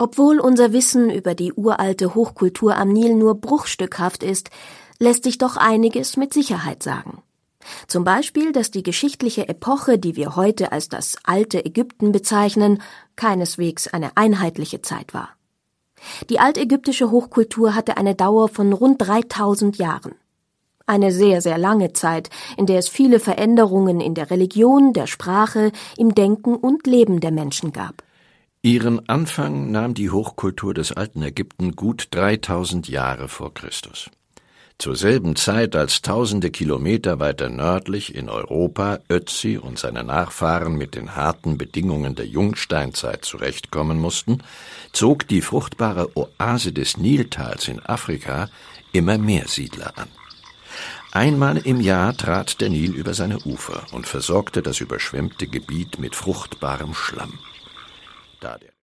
Obwohl unser Wissen über die uralte Hochkultur am Nil nur bruchstückhaft ist, lässt sich doch einiges mit Sicherheit sagen. Zum Beispiel, dass die geschichtliche Epoche, die wir heute als das alte Ägypten bezeichnen, keineswegs eine einheitliche Zeit war. Die altägyptische Hochkultur hatte eine Dauer von rund 3000 Jahren. Eine sehr, sehr lange Zeit, in der es viele Veränderungen in der Religion, der Sprache, im Denken und Leben der Menschen gab. Ihren Anfang nahm die Hochkultur des alten Ägypten gut 3000 Jahre vor Christus. Zur selben Zeit, als tausende Kilometer weiter nördlich in Europa Ötzi und seine Nachfahren mit den harten Bedingungen der Jungsteinzeit zurechtkommen mussten, zog die fruchtbare Oase des Niltals in Afrika immer mehr Siedler an. Einmal im Jahr trat der Nil über seine Ufer und versorgte das überschwemmte Gebiet mit fruchtbarem Schlamm. Da der